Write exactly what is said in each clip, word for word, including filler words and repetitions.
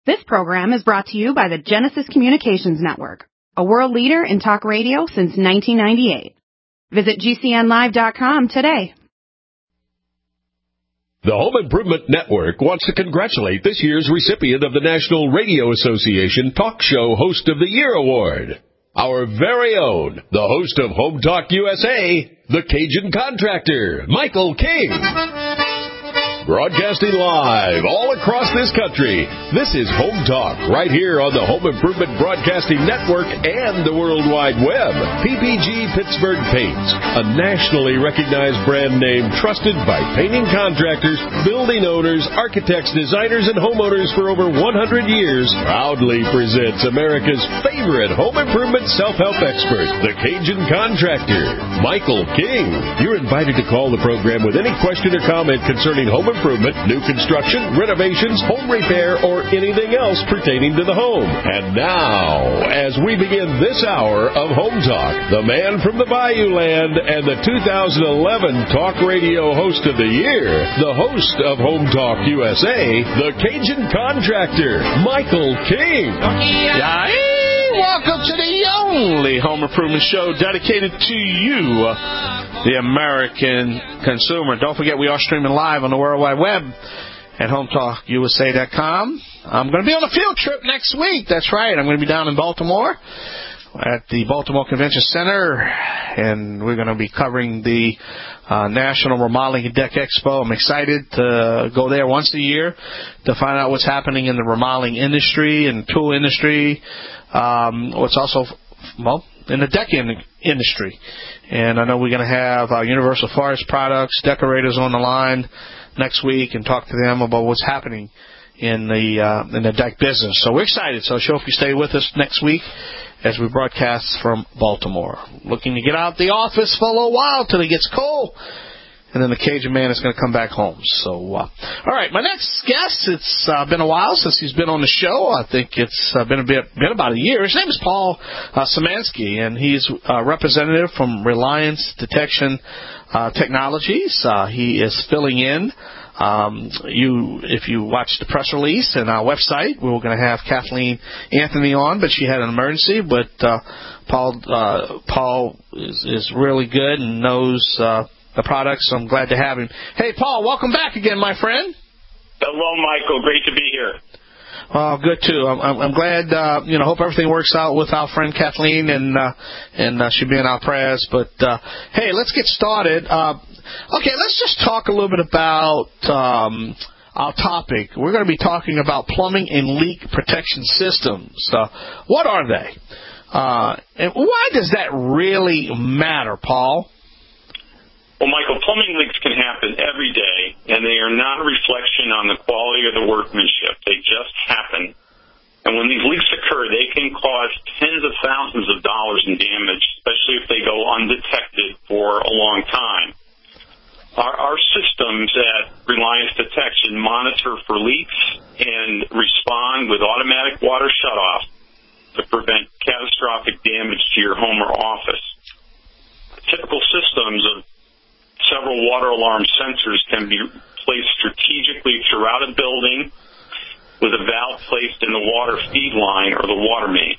This program is brought to you by the Genesis Communications Network, a world leader in talk radio since nineteen ninety-eight. Visit G C N live dot com today. The Home Improvement Network wants to congratulate this year's recipient of the National Radio Association Talk Show Host of the Year Award. Our very own, the host of Home Talk U S A, the Cajun Contractor, Michael King. Broadcasting live all across this country, this is Home Talk, right here on the Home Improvement Broadcasting Network and the World Wide Web. P P G Pittsburgh Paints, a nationally recognized brand name trusted by painting contractors, building owners, architects, designers, and homeowners for over one hundred years, proudly presents America's favorite home improvement self-help expert, the Cajun Contractor, Michael King. You're invited to call the program with any question or comment concerning home improvement, new construction, renovations, home repair, or anything else pertaining to the home. And now, as we begin this hour of Home Talk, the man from the Bayou Land and the two thousand eleven Talk Radio Host of the Year, the host of Home Talk U S A, the Cajun Contractor, Michael King. Yay! Welcome to the only home improvement show dedicated to you, the American consumer. Don't forget, we are streaming live on the World Wide Web at home talk U S A dot com. I'm going to be on a field trip next week. That's right. I'm going to be down in Baltimore at the Baltimore Convention Center, and we're going to be covering the uh, National Remodeling and Deck Expo. I'm excited to go there once a year to find out what's happening in the remodeling industry and tool industry. Um, what's also, well, in the deck in- industry. And I know we're going to have uh, Universal Forest Products, decorators on the line next week and talk to them about what's happening in the uh, in the deck business. So we're excited. So I sure if you stay with us next week as we broadcast from Baltimore. Looking to get out the office for a little while till it gets cold. And then the Cajun man is going to come back home. So, uh, all right, my next guest, it's uh, been a while since he's been on the show. I think it's uh, been a bit, been about a year. His name is Paul uh, Szymanski, and he's a representative from Reliance Detection uh, Technologies. Uh, he is filling in. Um, you, if you watch the press release and our website, we were going to have Kathleen Anthony on, but she had an emergency. But uh, Paul, uh, Paul is, is really good and knows Uh, the products, so I'm glad to have him. Hey, Paul, welcome back again, my friend. Hello, Michael. Great to be here. Oh, good too. I'm, I'm, I'm glad. Uh, you know, hope everything works out with our friend Kathleen, and uh, and uh, she'll be in our prayers. But uh, hey, let's get started. Uh, okay, let's just talk a little bit about um, our topic. We're going to be talking about plumbing and leak protection systems. Uh, what are they? Uh, and why does that really matter, Paul? Well, Michael, plumbing leaks can happen every day, and they are not a reflection on the quality of the workmanship. They just happen. And when these leaks occur, they can cause tens of thousands of dollars in damage, especially if they go undetected for a long time. Our, our systems at Reliance Detection monitor for leaks and respond with automatic water shutoff to prevent catastrophic damage to your home or office. Typical systems of several water alarm sensors can be placed strategically throughout a building with a valve placed in the water feed line or the water main.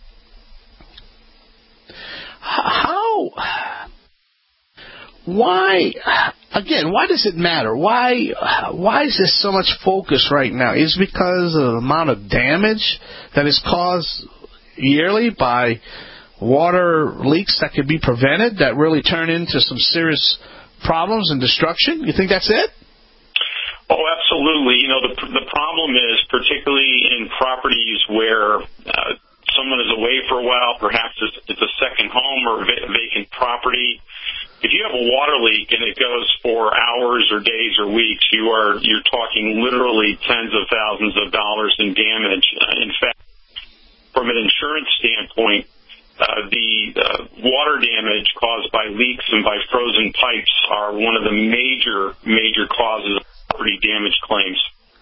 How, why, again, why does it matter? Why, why is there so much focus right now? Is it because of the amount of damage that is caused yearly by water leaks that could be prevented that really turn into some serious problems and destruction? You think that's it? Oh, absolutely. You know, the the problem is particularly in properties where uh, someone is away for a while, perhaps it's, it's a second home or a vacant property. If you have a water leak and it goes for hours or days or weeks, you are you're talking literally tens of thousands of dollars in damage. Uh, in fact, from an insurance standpoint, Uh, the uh, water damage caused by leaks and by frozen pipes are one of the major, major causes of property damage claims.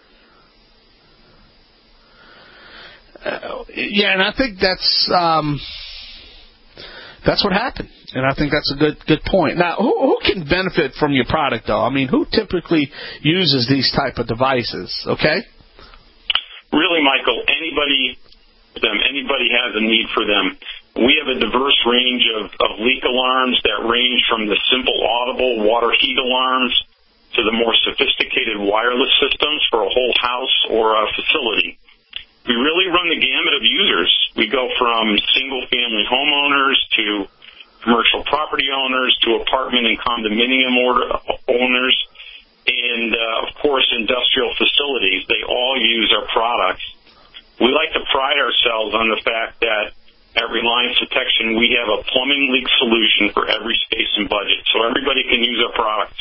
Uh, yeah, and I think that's um, that's what happened, and I think that's a good good point. Now, who, who can benefit from your product, though? I mean, who typically uses these type of devices? Okay. really, Michael, anybody them anybody has a need for them. We have a diverse range of, of leak alarms that range from the simple audible water heat alarms to the more sophisticated wireless systems for a whole house or a facility. We really run the gamut of users. We go from single-family homeowners to commercial property owners to apartment and condominium order, owners and, uh, of course, industrial facilities. They all use our products. We like to pride ourselves on the fact that at Reliance Detection, we have a plumbing leak solution for every space and budget, so everybody can use our products.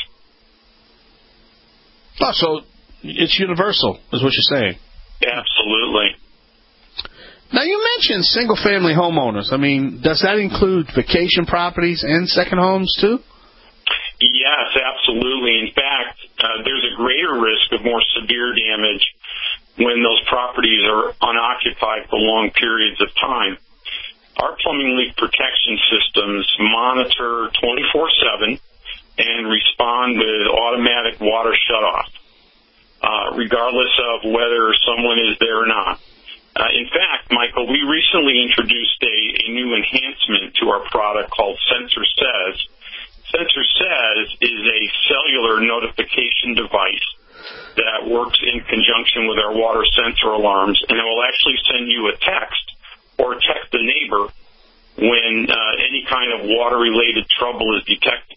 Oh, so it's universal, is what you're saying. Absolutely. Now, you mentioned single-family homeowners. I mean, does that include vacation properties and second homes, too? Yes, absolutely. In fact, uh, there's a greater risk of more severe damage when those properties are unoccupied for long periods of time. Our plumbing leak protection systems monitor twenty-four seven and respond with automatic water shutoff, uh, regardless of whether someone is there or not. Uh, in fact, Michael, we recently introduced a, a new enhancement to our product called Sensor Says. Sensor Says is a cellular notification device that works in conjunction with our water sensor alarms, and it will actually send you a text or text the neighbor when uh, any kind of water-related trouble is detected.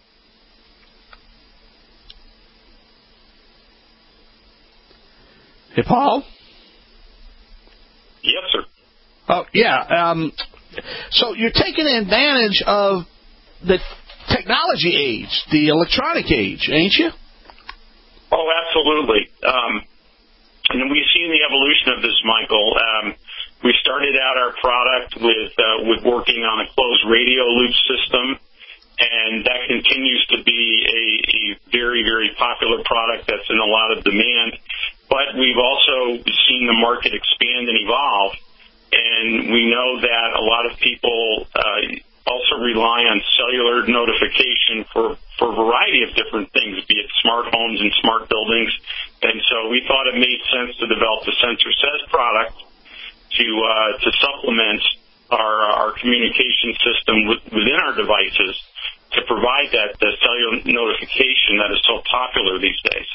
Hey, Paul? Yes, sir. Oh, yeah. Um, so you're taking advantage of the technology age, the electronic age, ain't you? Oh, absolutely. Um, and we've seen the evolution of this, Michael. Um, we started out our product with uh, with working on a closed radio loop system, and that continues to be a, a very, very popular product that's in a lot of demand. But we've also seen the market expand and evolve, and we know that a lot of people uh, also rely on cellular notification for, for a variety of different things, be it smart homes and smart buildings. And so we thought it made sense to develop the Sensor Says product to uh, to supplement our our communication system with, within our devices to provide that the cellular notification that is so popular these days.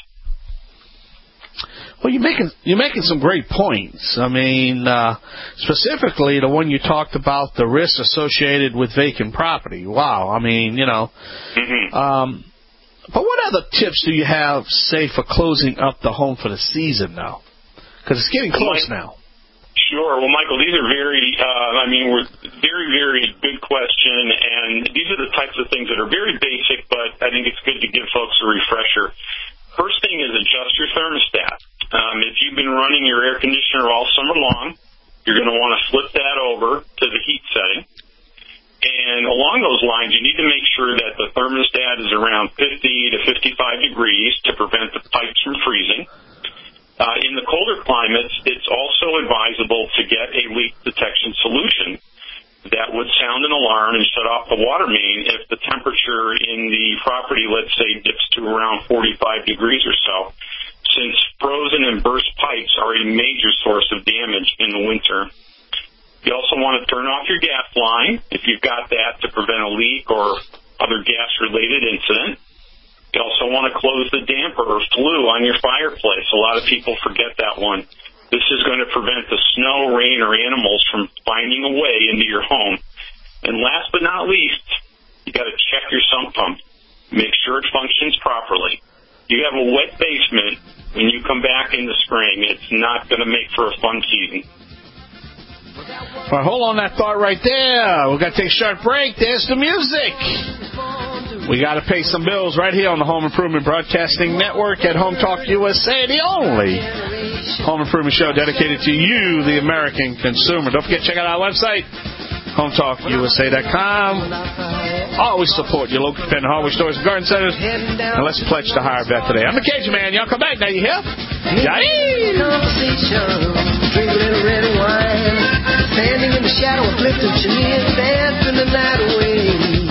Well, you're making you're making some great points. I mean, uh, specifically the one you talked about, the risks associated with vacant property. Wow, I mean, you know. Mm-hmm. Um, but what other tips do you have, say, for closing up the home for the season now? Because it's getting close well, now. Sure. Well, Michael, these are very, uh, I mean, we're very, very good question, and these are the types of things that are very basic, but I think it's good to give folks a refresher. First thing is adjust your thermostat. Um, if you've been running your air conditioner all summer long, you're going to want to flip that over to the heat setting. And along those lines, you need to make sure that the thermostat is around fifty to fifty-five degrees to prevent the pipes from freezing. Uh, in the colder climates, it's also advisable to get a leak detection solution that would sound an alarm and shut off the water main if the temperature in the property, let's say, dips to around forty-five degrees or so, since frozen and burst pipes are a major source of damage in the winter. You also want to turn off your gas line if you've got that to prevent a leak or other gas-related incident. You also want to close the damper or flue on your fireplace. A lot of people forget that one. This is going to prevent the snow, rain, or animals from finding a way into your home. And last but not least, you got to check your sump pump. Make sure it functions properly. You have a wet basement when you come back in the spring. It's not going to make for a fun season. All right, hold on that thought right there. We've got to take a short break. There's the music. We got to pay some bills right here on the Home Improvement Broadcasting Network at Home Talk U S A, the only home improvement show dedicated to you, the American consumer. Don't forget, check out our website, home talk U S A dot com. Always support your local independent hardware stores and garden centers. And let's pledge to hire Beth today. I'm the Cajun Man. Y'all come back now. You hear? Yay! Drink a little red wine, standing in the shadow of Clifton Chimney, dancing the night away.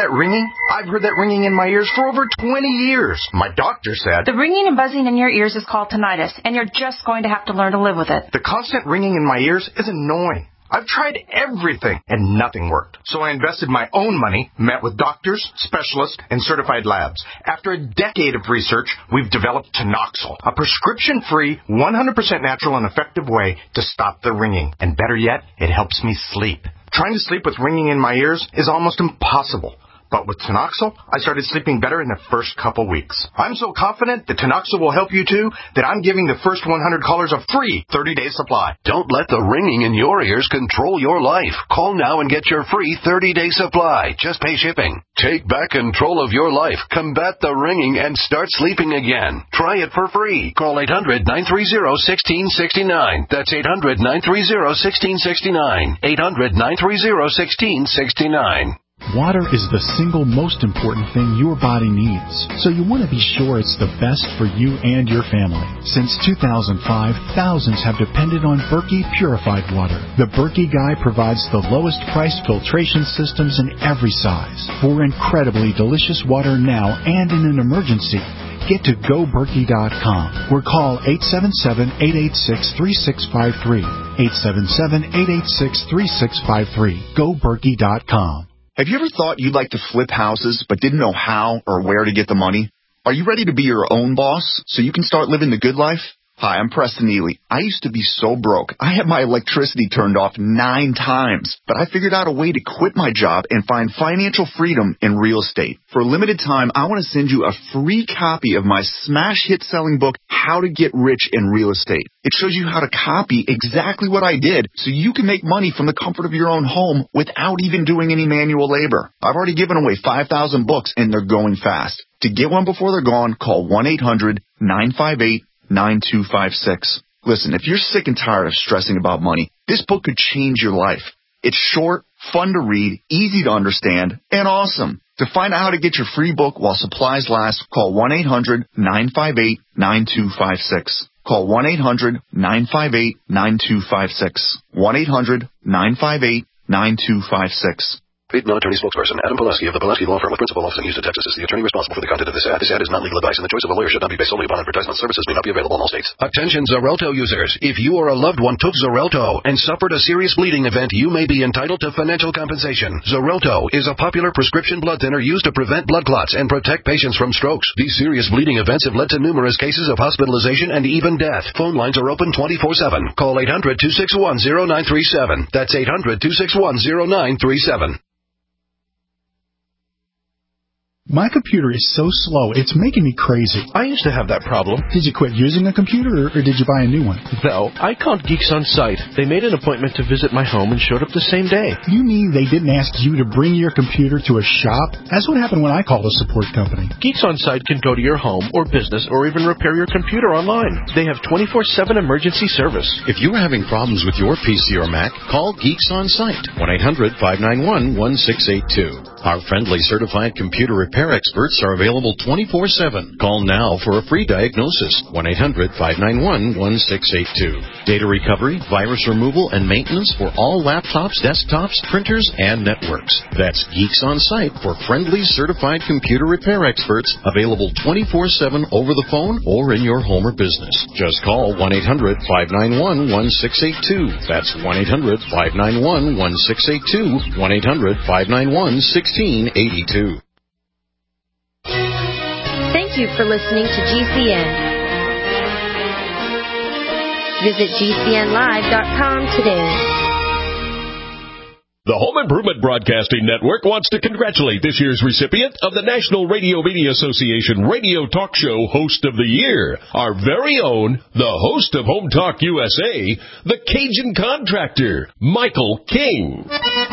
that ringing? I've heard that ringing in my ears for over twenty years. My doctor said... The ringing and buzzing in your ears is called tinnitus, and you're just going to have to learn to live with it. The constant ringing in my ears is annoying. I've tried everything, and nothing worked. So I invested my own money, met with doctors, specialists, and certified labs. After a decade of research, we've developed Tinoxil, a prescription-free, one hundred percent natural and effective way to stop the ringing. And better yet, it helps me sleep. Trying to sleep with ringing in my ears is almost impossible. But with Tinoxil, I started sleeping better in the first couple weeks. I'm so confident that Tinoxil will help you too that I'm giving the first one hundred callers a free thirty-day supply. Don't let the ringing in your ears control your life. Call now and get your free thirty-day supply. Just pay shipping. Take back control of your life. Combat the ringing and start sleeping again. Try it for free. Call eight hundred, nine three zero, one six six nine. That's eight hundred, nine three zero, one six six nine. eight hundred, nine three zero, one six six nine. Water is the single most important thing your body needs, so you want to be sure it's the best for you and your family. Since two thousand five, thousands have depended on Berkey purified water. The Berkey Guy provides the lowest priced filtration systems in every size. For incredibly delicious water now and in an emergency, get to go berkey dot com or call eight seven seven, eight eight six, three six five three. eight seven seven, eight eight six, three six five three. go berkey dot com. Have you ever thought you'd like to flip houses but didn't know how or where to get the money? Are you ready to be your own boss so you can start living the good life? Hi, I'm Preston Neely. I used to be so broke. I had my electricity turned off nine times, but I figured out a way to quit my job and find financial freedom in real estate. For a limited time, I want to send you a free copy of my smash hit selling book, How to Get Rich in Real Estate. It shows you how to copy exactly what I did so you can make money from the comfort of your own home without even doing any manual labor. I've already given away five thousand books and they're going fast. To get one before they're gone, call one eight hundred, nine five eight, nine two five six. Listen, if you're sick and tired of stressing about money, this book could change your life. It's short, fun to read, easy to understand, and awesome. To find out how to get your free book while supplies last, call one eight hundred, nine five eight, nine two five six. Call one eight hundred, nine five eight, nine two five six. one eight hundred, nine five eight, nine two five six. Paid non-attorney spokesperson Adam Pulaski of the Pulaski Law Firm with principal office in Houston, Texas is the attorney responsible for the content of this ad. This ad is not legal advice, and the choice of a lawyer should not be based solely upon advertisement. Services may not be available in all states. Attention Xarelto users. If you or a loved one took Xarelto and suffered a serious bleeding event, you may be entitled to financial compensation. Xarelto is a popular prescription blood thinner used to prevent blood clots and protect patients from strokes. These serious bleeding events have led to numerous cases of hospitalization and even death. Phone lines are open twenty-four seven. Call eight hundred, two six one, zero nine three seven. That's eight hundred, two six one, zero nine three seven. My computer is so slow, it's making me crazy. I used to have that problem. Did you quit using a computer, or, or did you buy a new one? No, I called Geeks On Site. They made an appointment to visit my home and showed up the same day. You mean they didn't ask you to bring your computer to a shop? That's what happened when I called a support company. Geeks On Site can go to your home or business or even repair your computer online. They have twenty-four seven emergency service. If you're having problems with your P C or Mac, call Geeks On Site. one eight hundred, five nine one, one six eight two. Our friendly certified computer repair experts are available twenty-four seven. Call now for a free diagnosis. one eight hundred, five nine one, one six eight two. Data recovery, virus removal, and maintenance for all laptops, desktops, printers, and networks. That's Geeks On Site for friendly certified computer repair experts, available twenty-four seven over the phone or in your home or business. Just call one eight hundred, five nine one, one six eight two. That's one eight hundred, five nine one, one six eight two. one eight hundred, five nine one, one six eight two. Thank you for listening to G C N. Visit G C N live dot com today. The Home Improvement Broadcasting Network wants to congratulate this year's recipient of the National Radio Media Association Radio Talk Show Host of the Year, our very own, the host of Home Talk U S A, the Cajun Contractor, Michael King.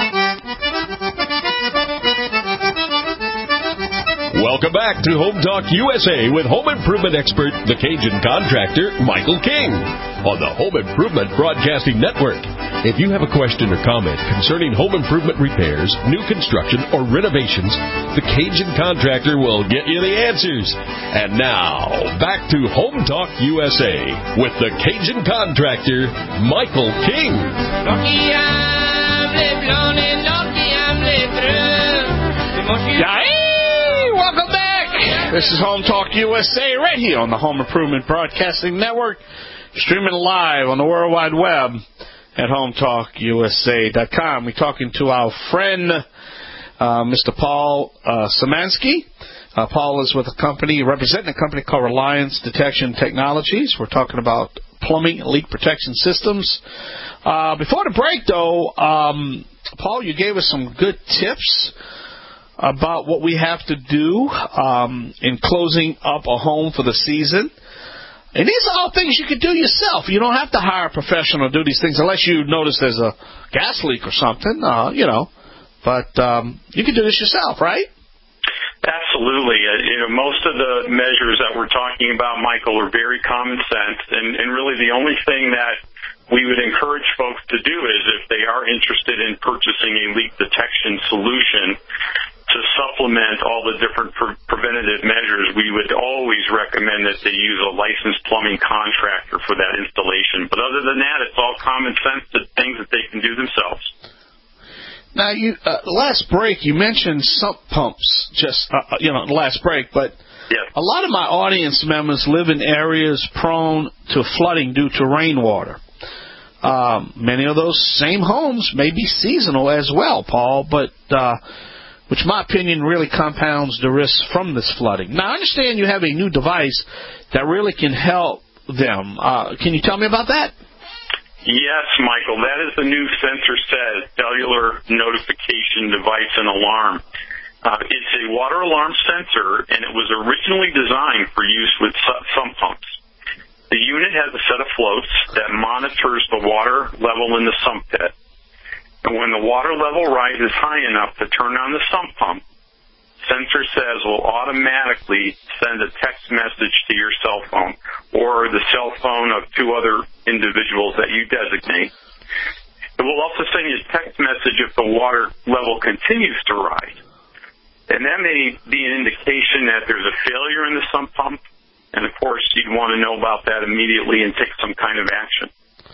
Welcome back to Home Talk U S A with home improvement expert, the Cajun Contractor, Michael King, on the Home Improvement Broadcasting Network. If you have a question or comment concerning home improvement repairs, new construction, or renovations, the Cajun Contractor will get you the answers. And now, back to Home Talk U S A with the Cajun Contractor, Michael King. Hey, welcome back. This is Home Talk U S A right here on the Home Improvement Broadcasting Network, streaming live on the World Wide Web at home talk U S A dot com. We're talking to our friend, uh, Mister Paul uh, Szymanski. Uh, Paul is with a company, representing a company called Reliance Detection Technologies. We're talking about plumbing leak protection systems. Uh, before the break, though, um, Paul, you gave us some good tips about what we have to do um, in closing up a home for the season. And these are all things you can do yourself. You don't have to hire a professional to do these things unless you notice there's a gas leak or something, uh, you know. But um, you can do this yourself, right? Absolutely. Uh, you know, most of the measures that we're talking about, Michael, are very common sense, and, and really the only thing that we would encourage folks to do is if they are interested in purchasing a leak detection solution to supplement all the different pre- preventative measures, we would always recommend that they use a licensed plumbing contractor for that installation. But other than that, it's all common sense things that they can do themselves. Now, you uh, last break, you mentioned sump pumps, just, uh, you know, last break, but yes. A lot of my audience members live in areas prone to flooding due to rainwater. Um, many of those same homes may be seasonal as well, Paul, but uh, which, in my opinion, really compounds the risk from this flooding. Now, I understand you have a new device that really can help them. Uh, can you tell me about that? Yes, Michael, that is the new Sensor Says cellular notification device and alarm. Uh, it's a water alarm sensor, and it was originally designed for use with sump pumps. The unit has a set of floats that monitors the water level in the sump pit. And when the water level rises high enough to turn on the sump pump, Sensor Says will automatically send a text message to your cell phone or the cell phone of two other individuals that you designate. It will also send you a text message if the water level continues to rise. And that may be an indication that there's a failure in the sump pump. And, of course, you'd want to know about that immediately and take some kind of action.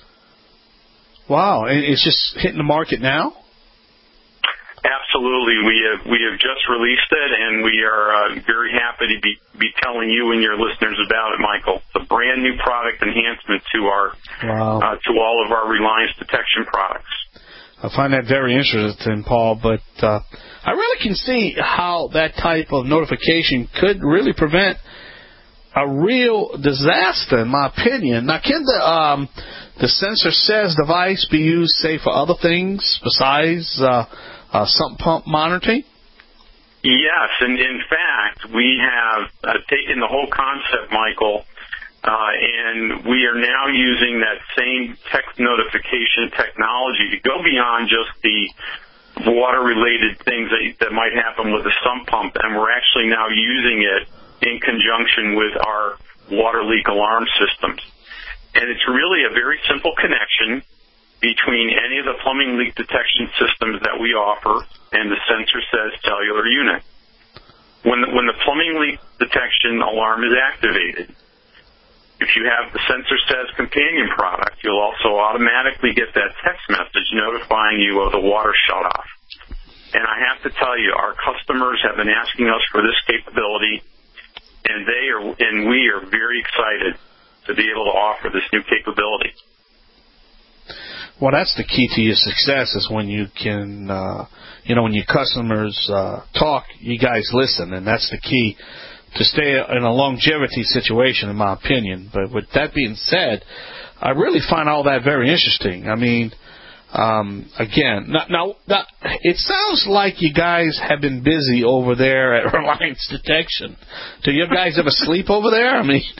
Wow. It's just hitting the market now? Absolutely. We have we have just released it, and we are uh, very happy to be, be telling you and your listeners about it, Michael. It's a brand new product enhancement to our wow. uh, to all of our Reliance Detection products. I find that very interesting, Paul, but uh, I really can see how that type of notification could really prevent a real disaster, in my opinion. Now, can the um, the Sensor Says device be used, say, for other things besides uh, uh, sump pump monitoring? Yes, and in fact, we have uh, taken the whole concept, Michael, uh, and we are now using that same text notification technology to go beyond just the water-related things that, that might happen with the sump pump, and we're actually now using it in conjunction with our water leak alarm systems. And it's really a very simple connection between any of the plumbing leak detection systems that we offer and the Sensor Says cellular unit. When the, when the plumbing leak detection alarm is activated, if you have the Sensor Says companion product, you'll also automatically get that text message notifying you of the water shutoff. And I have to tell you, our customers have been asking us for this capability, and they are, and we are very excited to be able to offer this new capability. Well, that's the key to your success is when you can, uh, you know, when your customers uh, talk, you guys listen, and that's the key to stay in a longevity situation, in my opinion. But with that being said, I really find all that very interesting. I mean, um, again, now, now, now it sounds like you guys have been busy over there at Reliance Detection. Do you guys ever sleep over there? I mean...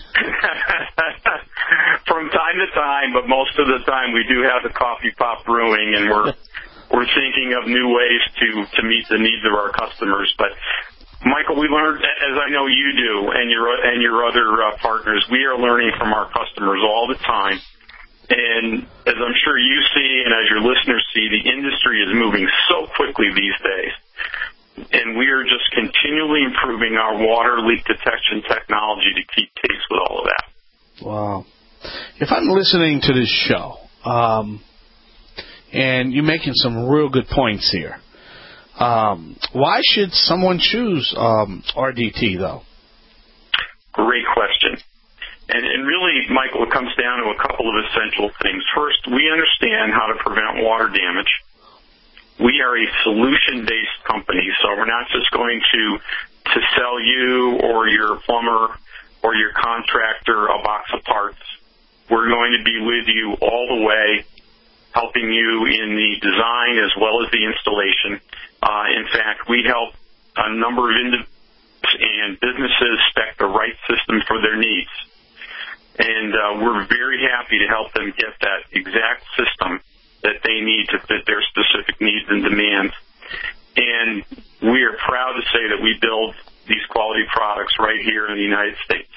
From time to time, but most of the time we do have the coffee pot brewing, and we're we're thinking of new ways to, to meet the needs of our customers. But Michael, we learned, as I know you do, and your and your other uh, partners, we are learning from our customers all the time. And as I'm sure you see, and as your listeners see, the industry is moving so quickly these days. And we are just continually improving our water leak detection technology to keep pace with all of that. Wow. If I'm listening to this show, um, and you're making some real good points here, Um, why should someone choose um, R D T, though? Great question. And, and really, Michael, it comes down to a couple of essential things. First, we understand how to prevent water damage. We are a solution-based company, so we're not just going to, to sell you or your plumber or your contractor a box of parts. We're going to be with you all the way, helping you in the design as well as the installation. Uh, in fact, we help a number of individuals and businesses spec the right system for their needs. And uh, we're very happy to help them get that exact system that they need to fit their specific needs and demands. And we are proud to say that we build these quality products right here in the United States.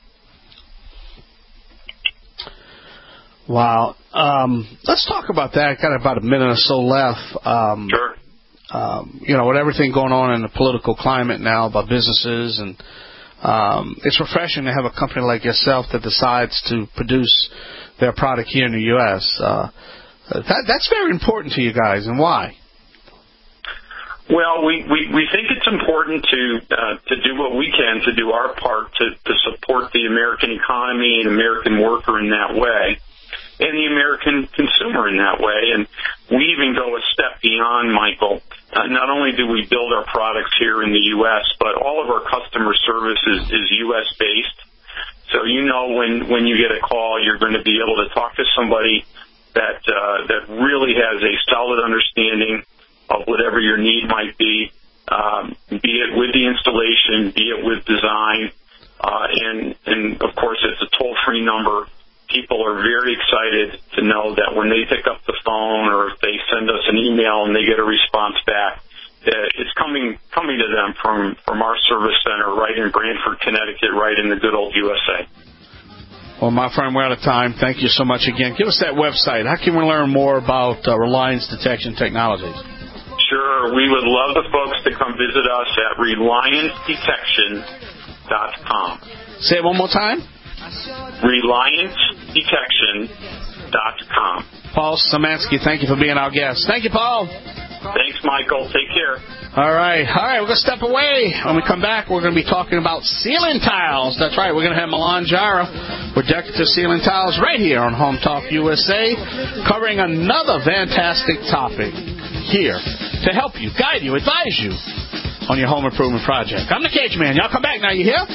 Wow. Um, let's talk about that. Got about a minute or so left. Um, sure. Um, you know, with everything going on in the political climate now about businesses, and um, it's refreshing to have a company like yourself that decides to produce their product here in the U S Uh, that, that's very important to you guys, and why? Well, we, we, we think it's important to uh, to do what we can to do our part to, to support the American economy and American worker in that way, and the American consumer in that way. And we even go a step beyond, Michael. Uh, not only do we build our products here in the U S, but all of our customer service is, is U S based. So you know when, when you get a call, you're going to be able to talk to somebody that uh, that really has a solid understanding of whatever your need might be, um, be it with the installation, be it with design, uh, and, and of course it's a toll-free number. People are very excited to know that when they pick up the phone or if they send us an email and they get a response back, uh, it's coming coming to them from, from our service center right in Brantford, Connecticut, right in the good old U S A. Well, my friend, we're out of time. Thank you so much again. Give us that website. How can we learn more about uh, Reliance Detection Technologies? Sure. We would love the folks to come visit us at reliance detection dot com. Say it one more time. reliance detection dot com. Paul Szymanski, thank you for being our guest. Thank you, Paul. Thanks, Michael. Take care. All right. All right, we're going to step away. When we come back, we're going to be talking about ceiling tiles. That's right. We're going to have Milan Jara with Decorative Ceiling Tiles right here on Home Talk U S A, covering another fantastic topic here to help you, guide you, advise you on your home improvement project. I'm the Cage Man. Y'all come back now. You hear?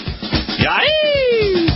Yay!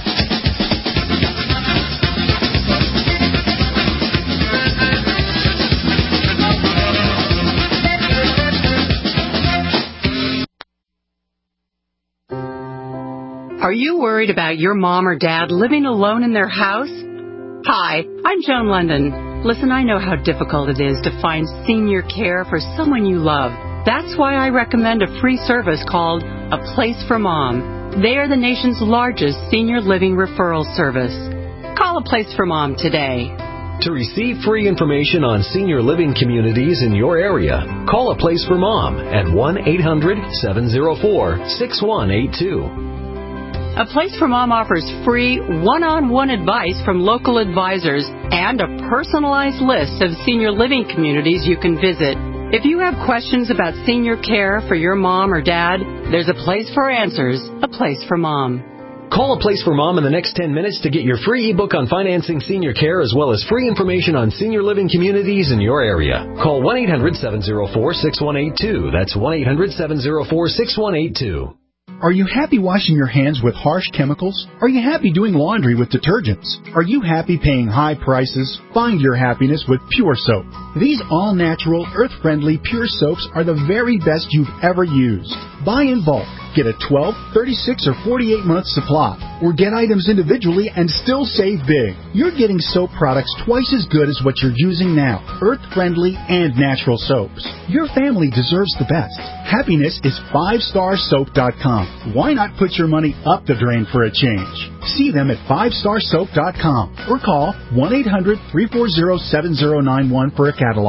Are you worried about your mom or dad living alone in their house? Hi, I'm Joan London. Listen, I know how difficult it is to find senior care for someone you love. That's why I recommend a free service called A Place for Mom. They are the nation's largest senior living referral service. Call A Place for Mom today. To receive free information on senior living communities in your area, call A Place for Mom at one eight hundred seven oh four six one eight two. A Place for Mom offers free one-on-one advice from local advisors and a personalized list of senior living communities you can visit. If you have questions about senior care for your mom or dad, there's a place for answers, A Place for Mom. Call A Place for Mom in the next ten minutes to get your free ebook on financing senior care as well as free information on senior living communities in your area. Call one eight hundred seven oh four six one eight two. That's one eight hundred seven oh four six one eight two. Are you happy washing your hands with harsh chemicals? Are you happy doing laundry with detergents? Are you happy paying high prices? Find your happiness with Pure Soap. These all-natural, earth-friendly Pure Soaps are the very best you've ever used. Buy in bulk. Get a twelve, thirty-six, or forty-eight month supply. Or get items individually and still save big. You're getting soap products twice as good as what you're using now. Earth-friendly and natural soaps. Your family deserves the best. Happiness is five star soap dot com. Why not put your money up the drain for a change? See them at five star soap dot com or call one eight hundred three four zero seven zero nine one for a catalog.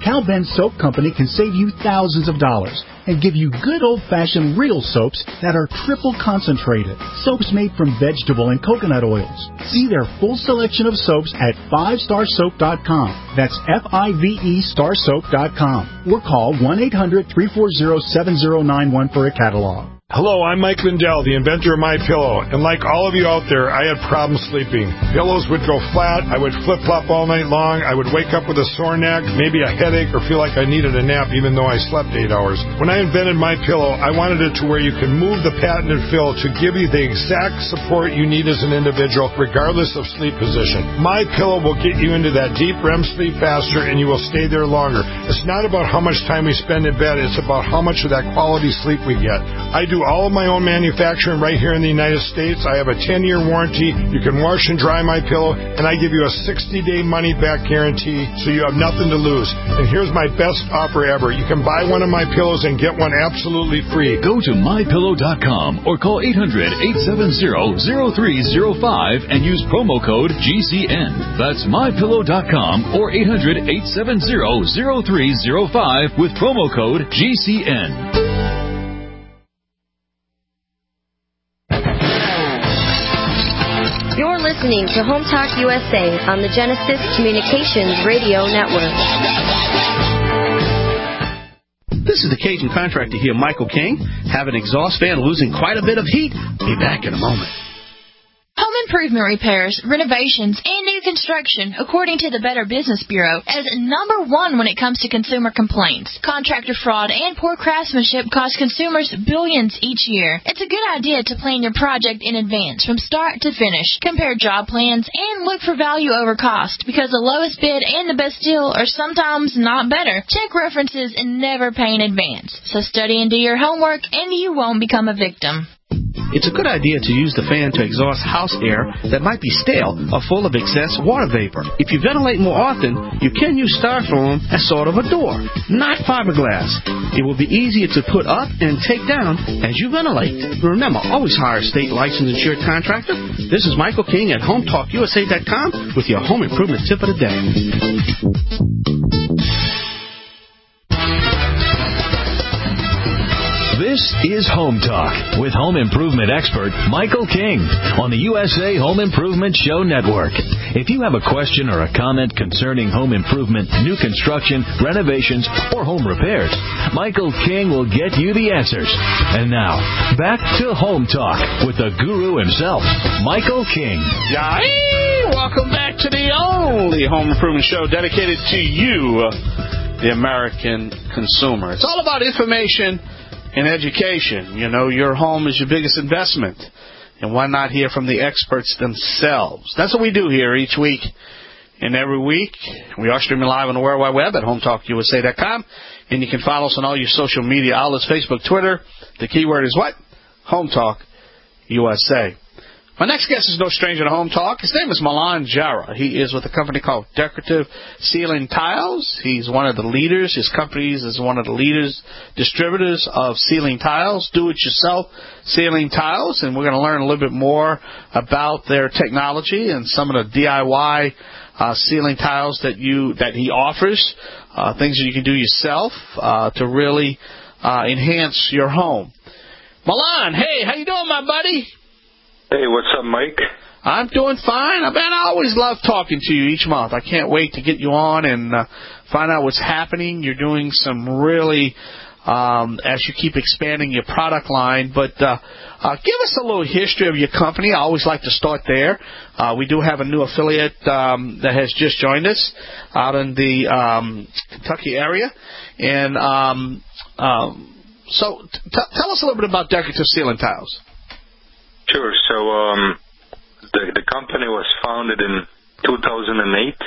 Cal Ben Soap Company can save you thousands of dollars and give you good old-fashioned real soaps that are triple concentrated. Soaps made from vegetable and coconut oils. See their full selection of soaps at five star soap dot com. That's F I V E star soap dot com. Or call one eight hundred, three four zero, seven zero nine one for a catalog. Hello, I'm Mike Lindell, the inventor of MyPillow, and like all of you out there, I had problems sleeping. Pillows would go flat, I would flip-flop all night long, I would wake up with a sore neck, maybe a headache, or feel like I needed a nap even though I slept eight hours. When I invented MyPillow, I wanted it to where you can move the patented fill to give you the exact support you need as an individual, regardless of sleep position. MyPillow will get you into that deep R E M sleep faster, and you will stay there longer. It's not about how much time we spend in bed, it's about how much of that quality sleep we get. I do all of my own manufacturing right here in the United States. I have a ten-year warranty. You can wash and dry my pillow, and I give you a sixty-day money-back guarantee, so you have nothing to lose. And here's my best offer ever. You can buy one of my pillows and get one absolutely free. Go to my pillow dot com or call eight hundred, eight seven zero, zero three zero five and use promo code G C N. That's my pillow dot com or eight hundred, eight seven zero, zero three zero five with promo code G C N. You're listening to Home Talk U S A on the Genesis Communications Radio Network. This is the Cajun contractor here, Michael King. Have an exhaust fan losing quite a bit of heat? Be back in a moment. Home improvement repairs, renovations, and new construction, according to the Better Business Bureau, is number one when it comes to consumer complaints. Contractor fraud and poor craftsmanship cost consumers billions each year. It's a good idea to plan your project in advance, from start to finish. Compare job plans and look for value over cost, because the lowest bid and the best deal are sometimes not better. Check references and never pay in advance. So study and do your homework, and you won't become a victim. It's a good idea to use the fan to exhaust house air that might be stale or full of excess water vapor. If you ventilate more often, you can use styrofoam as sort of a door, not fiberglass. It will be easier to put up and take down as you ventilate. Remember, always hire a state licensed insured contractor. This is Michael King at home talk U S A dot com with your home improvement tip of the day. This is Home Talk with home improvement expert Michael King on the U S A Home Improvement Show Network. If you have a question or a comment concerning home improvement, new construction, renovations, or home repairs, Michael King will get you the answers. And now, back to Home Talk with the guru himself, Michael King. Yay! Welcome back to the only home improvement show dedicated to you, the American consumer. It's all about information and education. You know, your home is your biggest investment. And why not hear from the experts themselves? That's what we do here each week and every week. We are streaming live on the World Wide Web at home talk U S A dot com. And you can follow us on all your social media outlets, Facebook, Twitter. The keyword is what? Home Talk U S A. My next guest is no stranger to Home Talk. His name is Milan Jara. He is with a company called Decorative Ceiling Tiles. He's one of the leaders. His company is one of the leaders, distributors of ceiling tiles, do-it-yourself ceiling tiles. And we're going to learn a little bit more about their technology and some of the D I Y uh, ceiling tiles that you that he offers, uh, things that you can do yourself uh, to really uh, enhance your home. Milan, hey, how you doing, my buddy? Hey, what's up, Mike? I'm doing fine. Man, I always love talking to you each month. I can't wait to get you on and uh, find out what's happening. You're doing some really, um, as you keep expanding your product line. But uh, uh, give us a little history of your company. I always like to start there. Uh, we do have a new affiliate um, that has just joined us out in the um, Kentucky area. And um, um, so t- tell us a little bit about Decorative Ceiling Tiles. Sure. So um, the the company was founded in two thousand eight,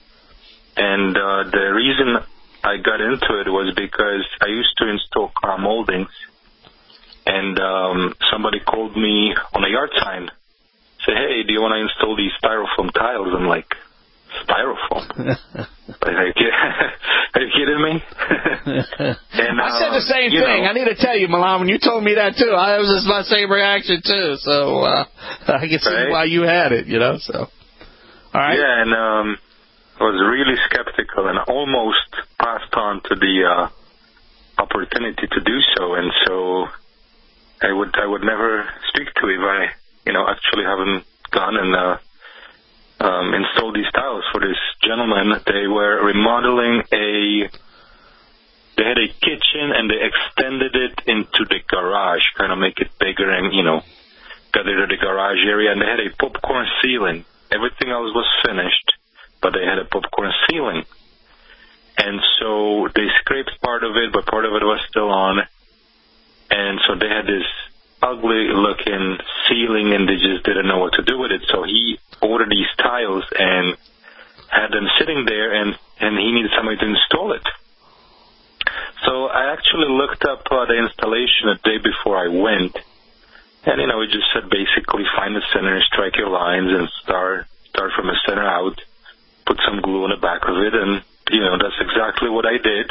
and uh, the reason I got into it was because I used to install car moldings, and um, somebody called me on a yard sign, say, "Hey, do you want to install these styrofoam tiles?" I'm like, "Styrofoam? Are you kidding me?" And, uh, I said the same thing. Know, I need to tell you, Milan, when you told me that, too, I, it was just my same reaction, too. So uh, I can see right? why you had it, you know. So, all right. Yeah, and um, was really skeptical and almost passed on to the uh, opportunity to do so. And so I would I would never speak to if I, you know, actually haven't gone and uh, um, installed these tiles for this gentleman. They were remodeling a, they had a kitchen and they extended it into the garage, kind of make it bigger and, you know, got rid of the garage area. And they had a popcorn ceiling. Everything else was finished, but they had a popcorn ceiling. And so they scraped part of it, but part of it was still on. And so they had this ugly-looking ceiling, and they just didn't know what to do with it. So he ordered these tiles and had them sitting there, and, and he needed somebody to install it. So I actually looked up uh, the installation a day before I went. And, you know, it just said basically find the center, strike your lines, and start start from the center out, put some glue on the back of it, and, you know, that's exactly what I did.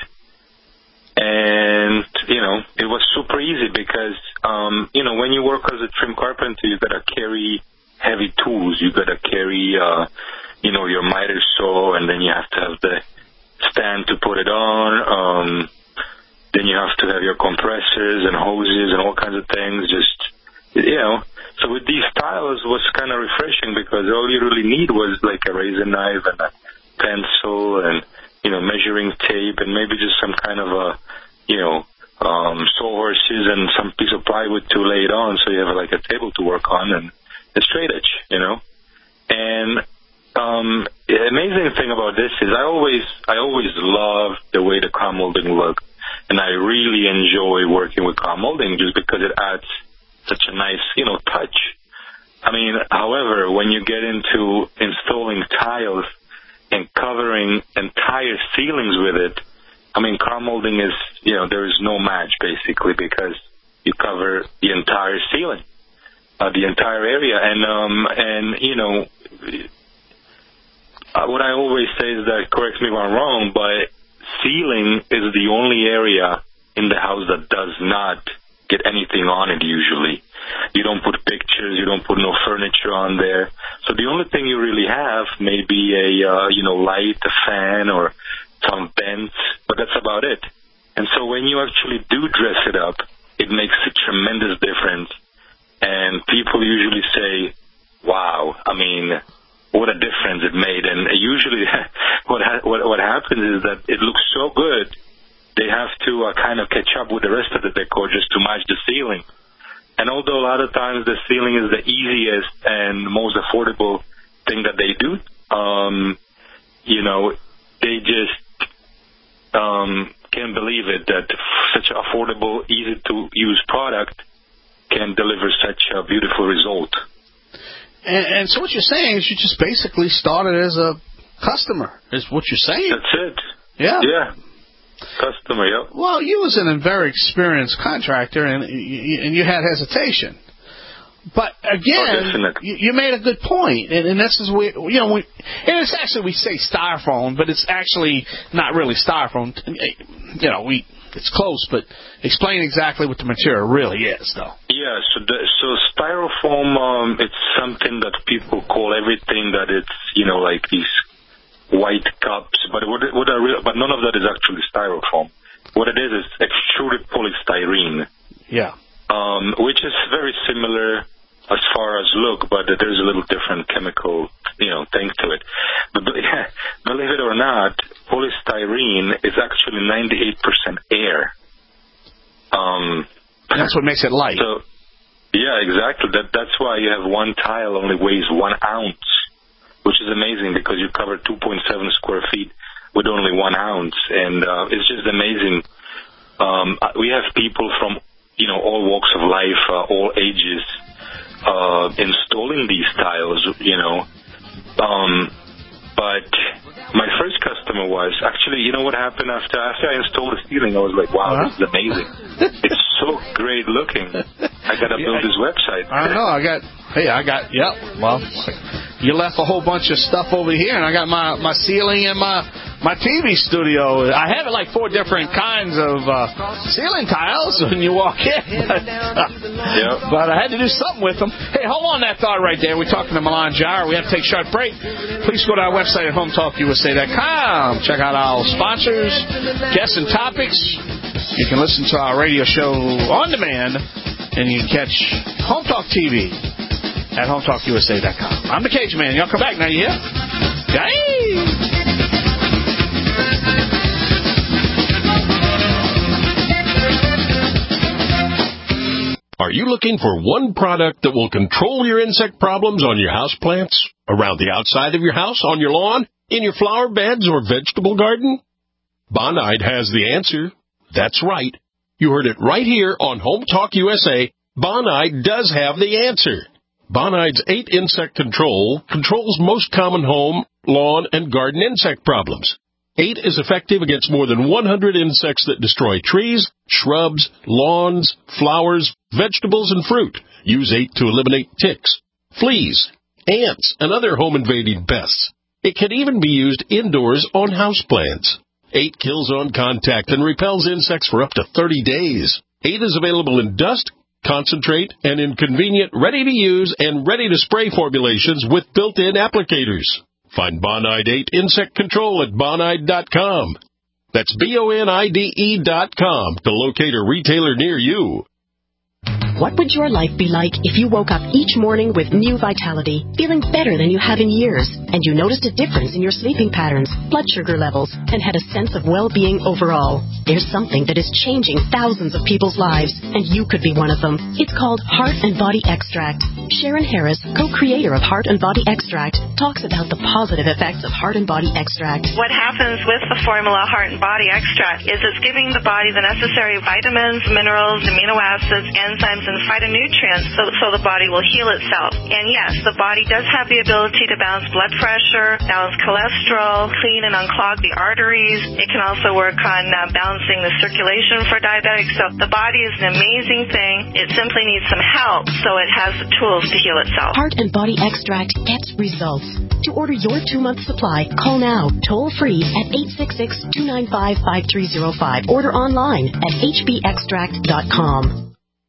And, you know, it was super easy because, um, you know, when you work as a trim carpenter, you got to carry heavy tools. You got to carry, uh, you know, your miter saw, and then you have to have the stand to put it on. Um, then you have to have your compressors and hoses and all kinds of things. Just, you know, so with these tiles, it was kind of refreshing because all you really need was like a razor knife and a pencil and, you know, measuring tape and maybe just some kind of a, you know, um, sawhorses and some piece of plywood to lay it on so you have like a table to work on and a straight edge, you know. And um, the amazing thing about this is I always, I always loved the way the car molding looked, and I really enjoy working with car molding just because it adds such a nice, you know, touch. I mean, however, when you get into installing tiles and covering entire ceilings with it, I mean, car molding is, you know, there is no match basically because you cover the entire ceiling, uh, the entire area. And, um, and you know, uh, what I always say is that, correct me if I'm wrong, but ceiling is the only area in the house that does not get anything on it usually. You don't put pictures, you don't put no furniture on there. So the only thing you really have may be a, uh, you know, light, a fan, or some vents, but that's about it. And so when you actually do dress it up, it makes a tremendous difference. And people usually say, wow, I mean, what a difference it made. And usually what, ha- what, what happens is that it looks so good, they have to uh, kind of catch up with the rest of the decor just to match the ceiling. And although a lot of times the ceiling is the easiest and most affordable thing that they do, um, you know, they just um, can't believe it that such an affordable, easy-to-use product can deliver such a beautiful result. And, and so what you're saying is you just basically started as a customer, is what you're saying. That's it. Yeah. Yeah. Customer, yep. Well, you was a very experienced contractor, and you, and you had hesitation. But again, oh, you, you made a good point, and, and this is we, you know, we, and it's actually we say styrofoam, but it's actually not really styrofoam. You know, we it's close, but explain exactly what the material really is, though. Yeah, so the, so styrofoam, um, it's something that people call everything that it's, you know, like these white cups, but what, what are real, but none of that is actually styrofoam. What it is is extruded polystyrene. Yeah. Um, which is very similar as far as look, but there's a little different chemical, you know, thing to it. But believe it or not, polystyrene is actually ninety-eight percent air. Um, that's what makes it light. So, yeah, exactly. That that's why you have one tile only weighs one ounce. Which is amazing because you cover two point seven square feet with only one ounce. And uh, it's just amazing. Um, we have people from, you know, all walks of life, uh, all ages, uh, installing these tiles, you know. Um, but my first customer was, actually, you know what happened after, after I installed the ceiling? I was like, wow, uh-huh. This is amazing. It's so great looking. I got to yeah, build this website. I know. I got, hey, I got, yep. Well, you left a whole bunch of stuff over here, and I got my, my ceiling and my my T V studio. I have it like four different kinds of uh, ceiling tiles when you walk in. But, uh, yep. but I had to do something with them. Hey, hold on that thought right there. We're talking to Milan Jar. We have to take a short break. Please go to our website at home talk U S A dot com. Check out our sponsors, guests, and topics. You can listen to our radio show on demand, and you can catch Home Talk T V at home talk U S A dot com. I'm the Cajun Man. Y'all come back now, you hear? Yay! Are you looking for one product that will control your insect problems on your house plants, around the outside of your house, on your lawn, in your flower beds or vegetable garden? Bonide has the answer. That's right. You heard it right here on Home Talk U S A. Bonide does have the answer. Bonide's eight Insect Control controls most common home, lawn, and garden insect problems. eight is effective against more than one hundred insects that destroy trees, shrubs, lawns, flowers, vegetables, and fruit. Use eight to eliminate ticks, fleas, ants, and other home-invading pests. It can even be used indoors on houseplants. eight kills on contact and repels insects for up to thirty days. eight is available in dust, concentrate, and in convenient, ready-to-use and ready-to-spray formulations with built-in applicators. Find Bonide eight Insect Control at bonide dot com. That's B O N I D E dot com to locate a retailer near you. What would your life be like if you woke up each morning with new vitality, feeling better than you have in years, and you noticed a difference in your sleeping patterns, blood sugar levels, and had a sense of well-being overall? There's something that is changing thousands of people's lives, and you could be one of them. It's called Heart and Body Extract. Sharon Harris, co-creator of Heart and Body Extract, talks about the positive effects of Heart and Body Extract. What happens with the formula Heart and Body Extract is it's giving the body the necessary vitamins, minerals, amino acids, enzymes, and phytonutrients so, so the body will heal itself. And yes, the body does have the ability to balance blood pressure, balance cholesterol, clean and unclog the arteries. It can also work on uh, balancing the circulation for diabetics. So the body is an amazing thing. It simply needs some help so it has the tools to heal itself. Heart and Body Extract gets results. To order your two-month supply, call now, toll-free at eight six six, two nine five, five three zero five. Order online at h b extract dot com.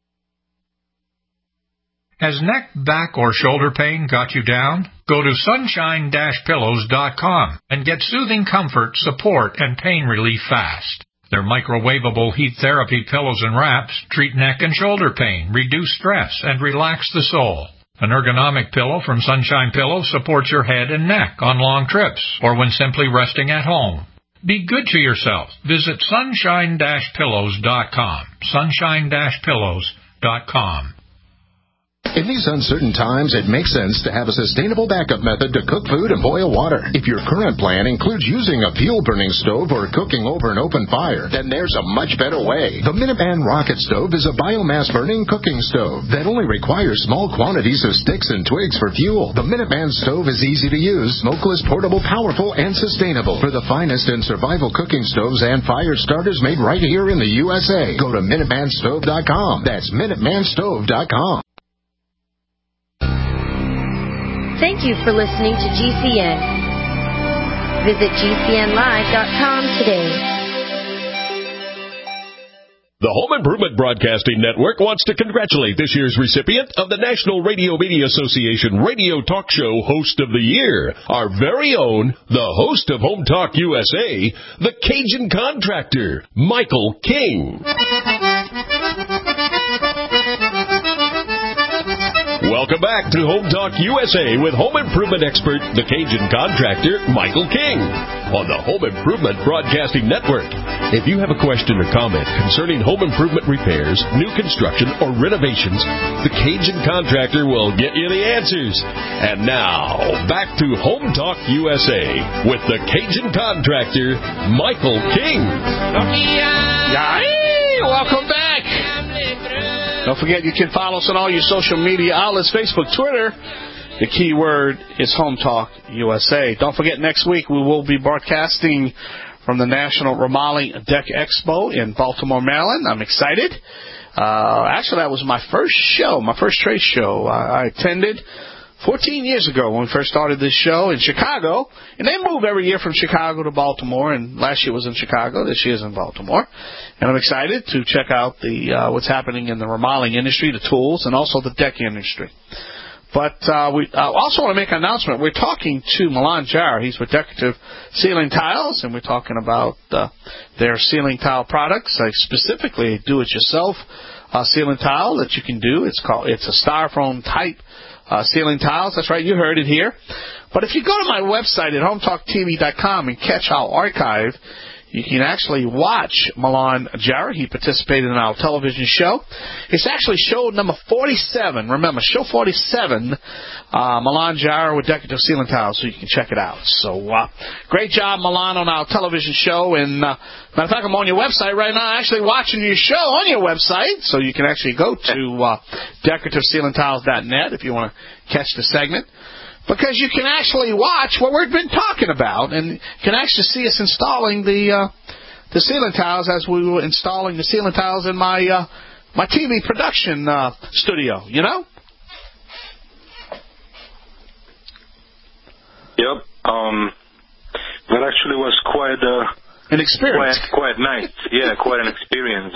Has neck, back, or shoulder pain got you down? Go to sunshine dash pillows dot com and get soothing comfort, support, and pain relief fast. Their microwavable heat therapy pillows and wraps treat neck and shoulder pain, reduce stress, and relax the soul. An ergonomic pillow from Sunshine Pillows supports your head and neck on long trips or when simply resting at home. Be good to yourself. Visit sunshine dash pillows dot com. sunshine dash pillows dot com. In these uncertain times, it makes sense to have a sustainable backup method to cook food and boil water. If your current plan includes using a fuel-burning stove or cooking over an open fire, then there's a much better way. The Minuteman Rocket Stove is a biomass-burning cooking stove that only requires small quantities of sticks and twigs for fuel. The Minuteman Stove is easy to use, smokeless, portable, powerful, and sustainable. For the finest in survival cooking stoves and fire starters made right here in the U S A, go to minuteman stove dot com. That's minuteman stove dot com. Thank you for listening to G C N. Visit G C N live dot com today. The Home Improvement Broadcasting Network wants to congratulate this year's recipient of the National Radio Media Association Radio Talk Show Host of the Year, our very own, the host of Home Talk U S A, the Cajun Contractor, Michael King. Welcome back to Home Talk U S A with home improvement expert, the Cajun Contractor, Michael King, on the Home Improvement Broadcasting Network. If you have a question or comment concerning home improvement repairs, new construction, or renovations, the Cajun Contractor will get you the answers. And now, back to Home Talk U S A with the Cajun Contractor, Michael King. Yay! Welcome back. Don't forget, you can follow us on all your social media outlets, Facebook, Twitter. The key word is Home Talk U S A. Don't forget, next week we will be broadcasting from the National Remodeling Deck Expo in Baltimore, Maryland. I'm excited. Uh, actually, that was my first show, my first trade show. I, I attended fourteen years ago when we first started this show in Chicago. And they move every year from Chicago to Baltimore. And last year was in Chicago. This year's in Baltimore. And I'm excited to check out the uh, what's happening in the remodeling industry, the tools, and also the deck industry. But uh, we uh, also want to make an announcement. We're talking to Milan Jar. He's with Decorative Ceiling Tiles, and we're talking about uh, their ceiling tile products, like specifically a do-it-yourself uh, ceiling tile that you can do. It's called it's a styrofoam type uh, ceiling tiles. That's right, you heard it here. But if you go to my website at home talk t v dot com and catch our archive, you can actually watch Milan Jar. He participated in our television show. It's actually show number forty-seven. Remember, show forty-seven, uh, Milan Jar with Decorative Ceiling Tiles, so you can check it out. So, uh, great job, Milan, on our television show. And, uh, matter of fact, I'm on your website right now, actually watching your show on your website. So you can actually go to uh, decorative ceiling tiles dot net if you want to catch the segment. Because you can actually watch what we've been talking about, and you can actually see us installing the uh, the ceiling tiles as we were installing the ceiling tiles in my uh, my T V production uh, studio. You know. Yep. Um, that actually was quite uh, an experience. Quite, quite nice. Yeah, quite an experience.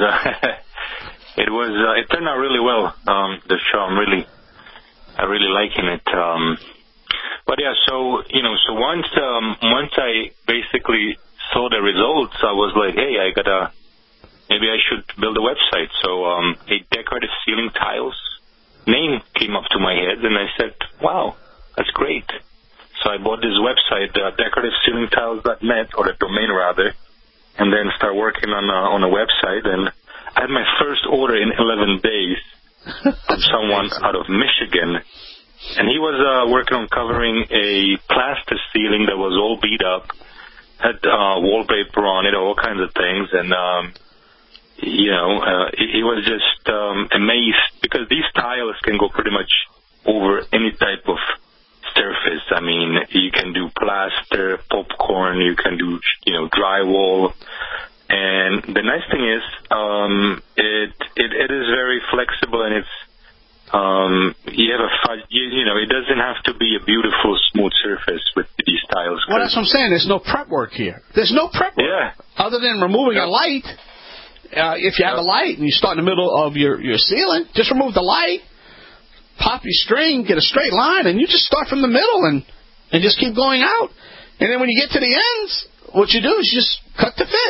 it was. Uh, it turned out really well. Um, the show. I'm really, I really liking it. Um, But yeah, so you know, so once um, once I basically saw the results, I was like, hey, I gotta maybe I should build a website. So um, a Decorative Ceiling Tiles name came up to my head, and I said, wow, that's great. So I bought this website, uh, decorative ceiling tiles dot net, or the domain rather, and then start working on a, on a website. And I had my first order in eleven days from someone out of Michigan. And he was uh, working on covering a plaster ceiling that was all beat up, had uh, wallpaper on it, all kinds of things. And, um, you know, uh, he was just um, amazed because these tiles can go pretty much over any type of surface. I mean, you can do plaster, popcorn, you can do, you know, drywall. And the nice thing is um, it, it it is very flexible, and it's Um, you have a, you, you know, it doesn't have to be a beautiful, smooth surface with these tiles. Well, that's what I'm saying. There's no prep work here. There's no prep work. Yeah. Other than removing yeah. a light. Uh, if you have a light and you start in the middle of your, your ceiling, just remove the light, pop your string, get a straight line, and you just start from the middle and, and just keep going out. And then when you get to the ends, what you do is you just cut the fit.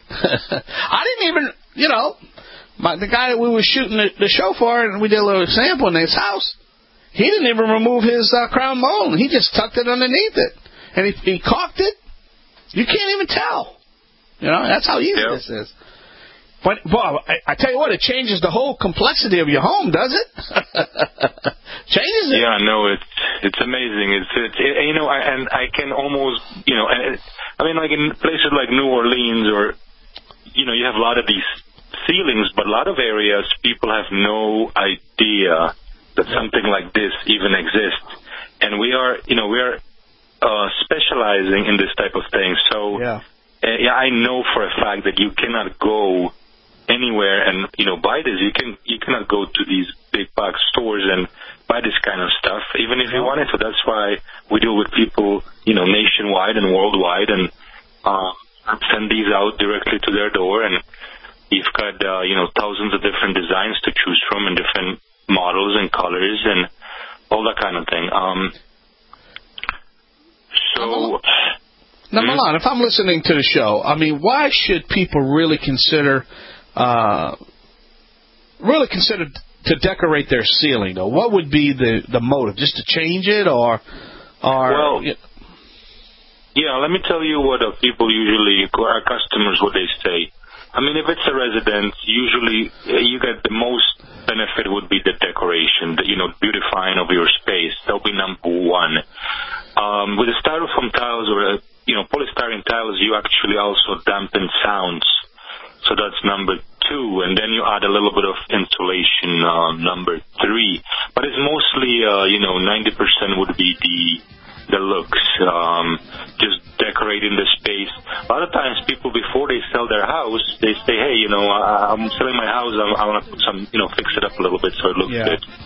I didn't even, you know... My, the guy that we were shooting the, the show for, and we did a little sample in his house, he didn't even remove his uh, crown mold. He just tucked it underneath it. And he, he caulked it. You can't even tell. You know, that's how easy yep. this is. But, Bob, I, I tell you what, it changes the whole complexity of your home, does it? Changes it. Yeah, no, it's it's amazing. It's, it's it, you know, I, and I can almost, you know, I mean, like in places like New Orleans or, you know, you have a lot of these ceilings, but a lot of areas people have no idea that something like this even exists. And we are, you know, we are uh, specializing in this type of thing. So yeah. Uh, yeah, I know for a fact that you cannot go anywhere and, you know, buy this. You can you cannot go to these big box stores and buy this kind of stuff, even if you wanted to. That's why we deal with people, you know, nationwide and worldwide, and uh, send these out directly to their door. And you've got, uh, you know, thousands of different designs to choose from and different models and colors and all that kind of thing. Um, so... Now, Milan, if I'm listening to the show, I mean, why should people really consider, uh, really consider to decorate their ceiling, though? What would be the, the motive? Just to change it, or, or? Well, you know? yeah. Let me tell you what uh, people usually, our customers, what they say. I mean, if it's a residence, usually you get the most benefit would be the decoration, the, you know, beautifying of your space. That'll be number one. Um, with the styrofoam tiles or a you know, polystyrene tiles, you actually also dampen sounds. So that's number two. And then you add a little bit of insulation, uh, number three. But it's mostly, uh, you know, ninety percent would be the the looks, um, just decorating the space. A lot of times people, before they sell their house, they say, hey, you know, I, I'm selling my house, I, I want to put some, you know, fix it up a little bit so it looks yeah. good.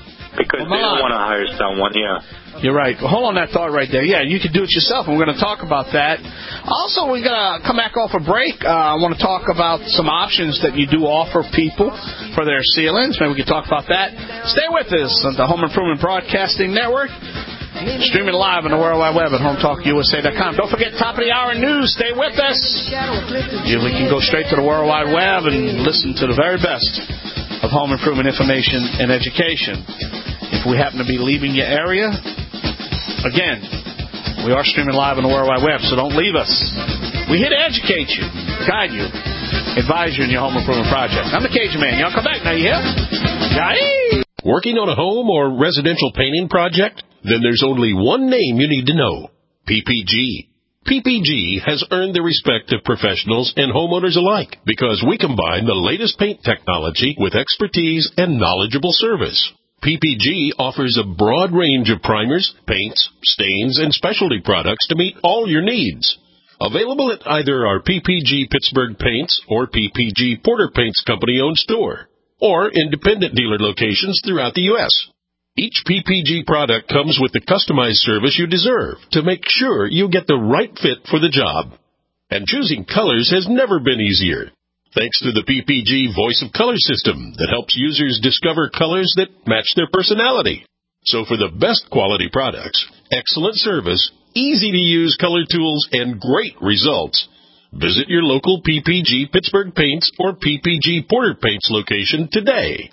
Because they don't want to hire someone, yeah. You're right. Well, hold on that thought right there. Yeah, you can do it yourself, and we're going to talk about that. Also, we're going to come back off a break. Uh, I want to talk about some options that you do offer people for their ceilings. Maybe we can talk about that. Stay with us on the Home Improvement Broadcasting Network. Streaming live on the World Wide Web at home talk U S A dot com. Don't forget, top of the hour news. Stay with us. You can go straight to the World Wide Web and listen to the very best of home improvement information and education. If we happen to be leaving your area, again, we are streaming live on the World Wide Web, so don't leave us. We're here to educate you, guide you, advise you in your home improvement project. I'm the Cajun Man. Y'all come back now, you hear? Yay! Working on a home or residential painting project? Then there's only one name you need to know. P P G. P P G has earned the respect of professionals and homeowners alike because we combine the latest paint technology with expertise and knowledgeable service. P P G offers a broad range of primers, paints, stains, and specialty products to meet all your needs. Available at either our P P G Pittsburgh Paints or P P G Porter Paints Company-owned store, or independent dealer locations throughout the U S Each P P G product comes with the customized service you deserve to make sure you get the right fit for the job. And choosing colors has never been easier, thanks to the P P G Voice of Color system that helps users discover colors that match their personality. So for the best quality products, excellent service, easy-to-use color tools, and great results, visit your local P P G Pittsburgh Paints or P P G Porter Paints location today.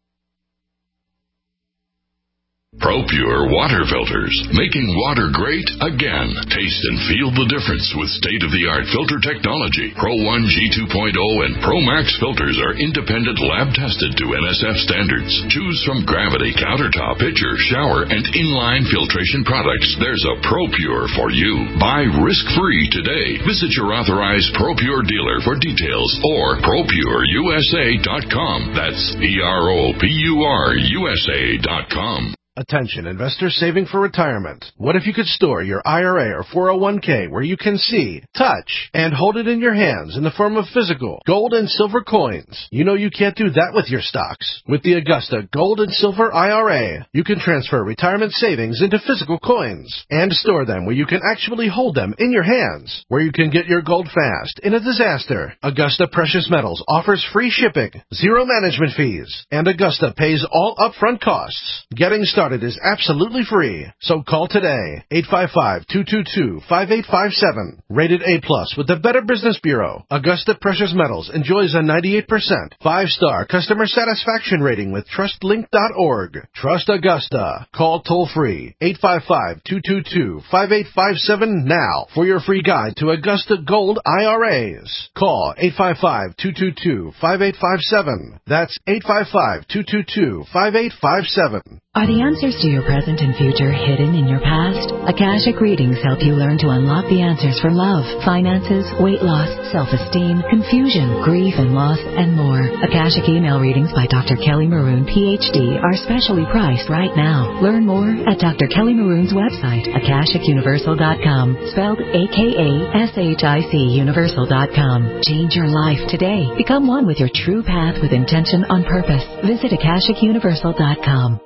ProPure water filters, making water great again. Taste and feel the difference with state-of-the-art filter technology. Pro one G two point oh and Pro Max filters are independent lab-tested to N S F standards. Choose from Gravity, Countertop, Pitcher, Shower, and Inline filtration products. There's a ProPure for you. Buy risk-free today. Visit your authorized ProPure dealer for details or Pro Pure U S A dot com. That's P R O P U R U S A dot com. Attention, investors saving for retirement. What if you could store your I R A or four oh one k where you can see, touch, and hold it in your hands in the form of physical gold and silver coins? You know you can't do that with your stocks. With the Augusta Gold and Silver I R A, you can transfer retirement savings into physical coins and store them where you can actually hold them in your hands, where you can get your gold fast in a disaster. Augusta Precious Metals offers free shipping, zero management fees, and Augusta pays all upfront costs. Getting started is absolutely free. So call today, eight five five, two two two, five eight five seven. Rated A plus with the Better Business Bureau, Augusta Precious Metals enjoys a ninety-eight percent five-star customer satisfaction rating with trust link dot org. Trust Augusta. Call toll-free, eight five five, two two two, five eight five seven now for your free guide to Augusta Gold I R As. Call eight five five, two two two, five eight five seven. That's eight five five, two two two, five eight five seven. Are the answers to your present and future hidden in your past? Akashic Readings help you learn to unlock the answers for love, finances, weight loss, self-esteem, confusion, grief and loss, and more. Akashic email readings by Doctor Kelly Maroon, P H D, are specially priced right now. Learn more at Doctor Kelly Maroon's website, akashic universal dot com, spelled A K A S H I C universal dot com. Change your life today. Become one with your true path with intention on purpose. Visit akashic universal dot com.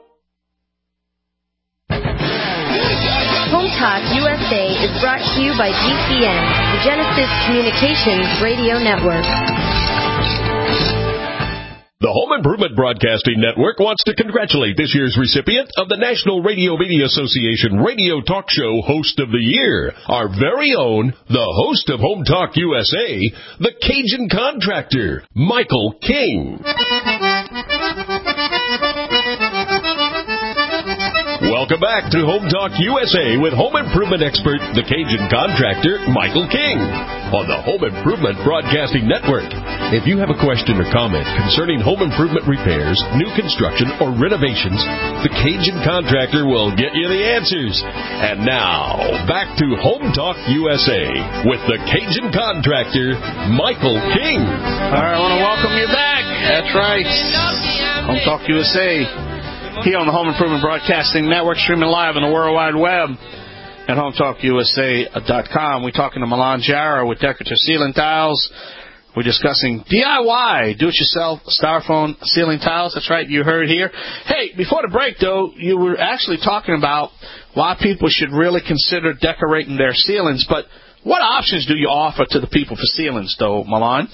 Home Talk U S A is brought to you by G C N, the Genesis Communications Radio Network. The Home Improvement Broadcasting Network wants to congratulate this year's recipient of the National Radio Media Association Radio Talk Show Host of the Year, our very own, the host of Home Talk U S A, the Cajun Contractor, Michael King. Welcome back to Home Talk U S A with home improvement expert, the Cajun Contractor, Michael King, on the Home Improvement Broadcasting Network. If you have a question or comment concerning home improvement repairs, new construction, or renovations, the Cajun Contractor will get you the answers. And now, back to Home Talk U S A with the Cajun Contractor, Michael King. All right, I want to welcome you back. That's right. Home Talk U S A. Here on the Home Improvement Broadcasting Network, streaming live on the World Wide Web at home talk U S A dot com. We're talking to Milan Jara with Decorative Ceiling Tiles. We're discussing D I Y, do-it-yourself, styrofoam ceiling tiles. That's right, you heard here. Hey, before the break, though, you were actually talking about why people should really consider decorating their ceilings. But what options do you offer to the people for ceilings, though, Milan?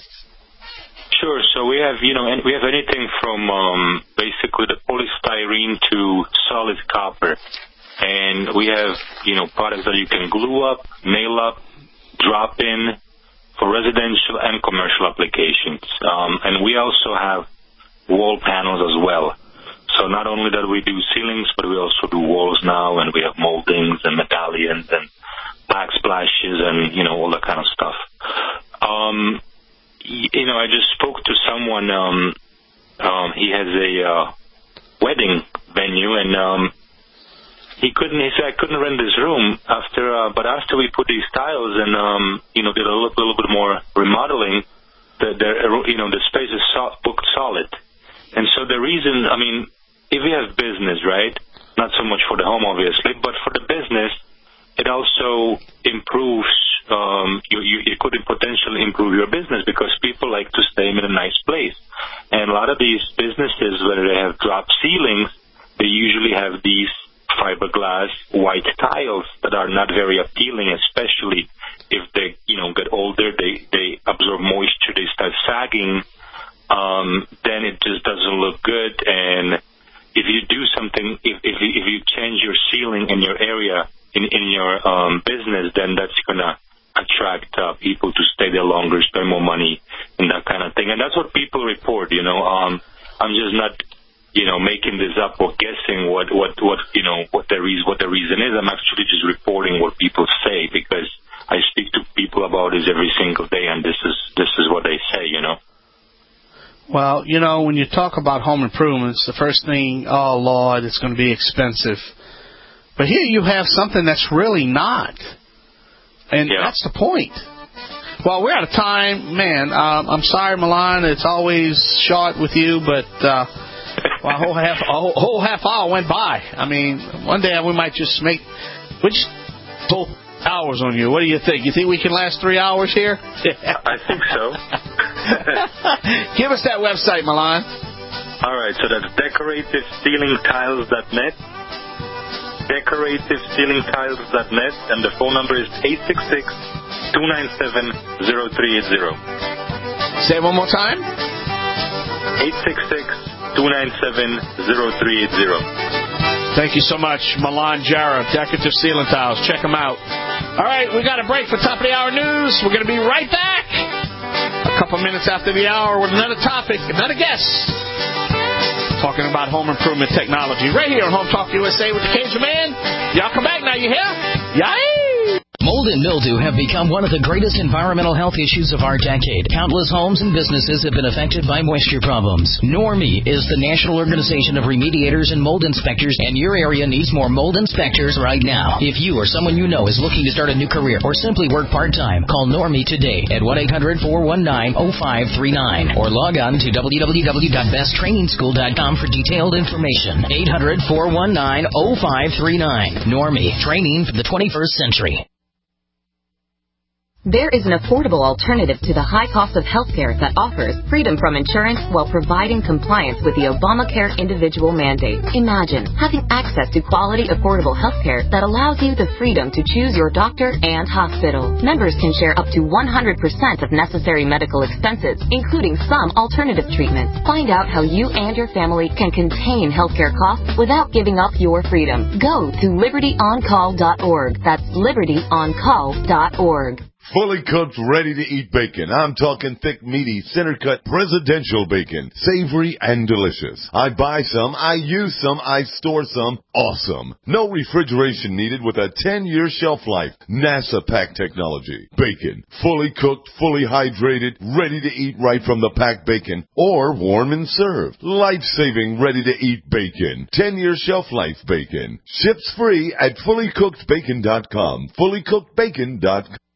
Sure. So we have, you know, we have anything from um, basically the polystyrene to solid copper. And we have, you know, products that you can glue up, nail up, drop in, for residential and commercial applications. Um, and we also have wall panels as well. So not only that we do ceilings, but we also do walls now, and we have moldings and medallions and backsplashes and, you know, all that kind of stuff. Um, you know, I just spoke to someone. Um, um, he has a uh, wedding venue, and um, He couldn't. He said I couldn't rent this room after, uh, but after we put these tiles and um, you know, did a little, little bit more remodeling, the, the you know the space is so, booked solid. And so the reason, I mean, if we have business, right? Not so much for the home, obviously, but for the business, it also improves. Um, you, you, it could potentially improve your business because people like to stay in a nice place. And a lot of these businesses, where they have drop ceilings, they usually have these fiberglass white tiles that are not very appealing, especially if they, you know, get older, they, they absorb moisture, they start sagging, um, then it just doesn't look good. And if you do something, if, if, you, if you change your ceiling in your area, in, in your um, business, then that's going to attract uh, people to stay there longer, spend more money, and that kind of thing. And that's what people report, you know. Um, I'm just not... you know, making this up or guessing what, what, what you know, what the reason, what the reason is. I'm actually just reporting what people say because I speak to people about this every single day, and this is this is what they say, you know. Well, you know, when you talk about home improvements, the first thing, oh, Lord, it's going to be expensive. But here you have something that's really not. And yeah. That's the point. Well, we're out of time. Man, um, I'm sorry, Milan. It's always short with you, but... Uh, Well, a whole half, a whole, whole half hour went by. I mean, one day we might just make, we just pull hours on you. What do you think? You think we can last three hours here? I think so. Give us that website, Milan. All right, so that's decorative ceiling tiles dot net. decorative ceiling tiles dot net, and the phone number is eight six six, two nine seven, zero three eight zero. Say it one more time. eight six six, two nine seven, zero three eight zero. Thank you so much, Milan Jara, Decorative Ceiling Tiles. Check them out. All right, we got a break for top of the hour news. We're going to be right back a couple minutes after the hour with another topic, another guest, talking about home improvement technology right here on Home Talk U S A with the Cajun Man. Y'all come back now, you hear? Yay! Mold and mildew have become one of the greatest environmental health issues of our decade. Countless homes and businesses have been affected by moisture problems. Normie is the national organization of remediators and mold inspectors, and your area needs more mold inspectors right now. If you or someone you know is looking to start a new career or simply work part-time, call Normie today at one eight hundred, four one nine, oh five three nine or log on to w w w dot best training school dot com for detailed information. eight hundred, four one nine, oh five three nine. Normie, training for the twenty-first century. There is an affordable alternative to the high cost of health care that offers freedom from insurance while providing compliance with the Obamacare individual mandate. Imagine having access to quality, affordable health care that allows you the freedom to choose your doctor and hospital. Members can share up to one hundred percent of necessary medical expenses, including some alternative treatments. Find out how you and your family can contain healthcare costs without giving up your freedom. Go to liberty on call dot org. That's liberty on call dot org. Fully cooked, ready-to-eat bacon. I'm talking thick, meaty, center-cut, presidential bacon. Savory and delicious. I buy some, I use some, I store some. Awesome. No refrigeration needed with a ten-year shelf life. NASA pack technology. Bacon. Fully cooked, fully hydrated, ready to eat right from the packed bacon. Or warm and served. Life-saving, ready-to-eat bacon. ten-year shelf life bacon. Ships free at fully cooked bacon dot com. fully cooked bacon dot com.